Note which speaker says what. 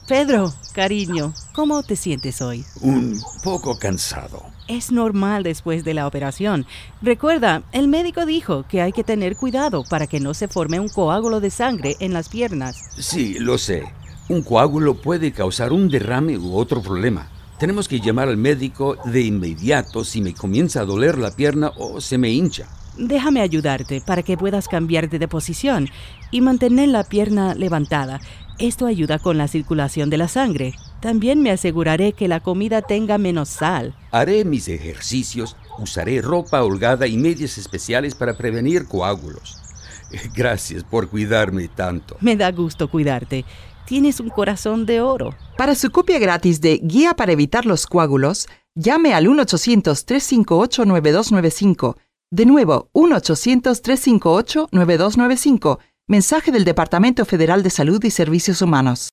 Speaker 1: Pedro, cariño, ¿cómo te sientes hoy?
Speaker 2: Un poco cansado.
Speaker 1: Es normal después de la operación. Recuerda, el médico dijo que hay que tener cuidado para que no se forme un coágulo de sangre en las piernas.
Speaker 2: Sí, lo sé. Un coágulo puede causar un derrame u otro problema. Tenemos que llamar al médico de inmediato si me comienza a doler la pierna o se me hincha.
Speaker 1: Déjame ayudarte para que puedas cambiarte de posición y mantener la pierna levantada. Esto ayuda con la circulación de la sangre. También me aseguraré que la comida tenga menos sal.
Speaker 2: Haré mis ejercicios, usaré ropa holgada y medias especiales para prevenir coágulos. Gracias por cuidarme tanto.
Speaker 1: Me da gusto cuidarte. Tienes un corazón de oro.
Speaker 3: Para su copia gratis de Guía para evitar los coágulos, llame al 1-800-358-9295. De nuevo, 1-800-358-9295. Mensaje del Departamento Federal de Salud y Servicios Humanos.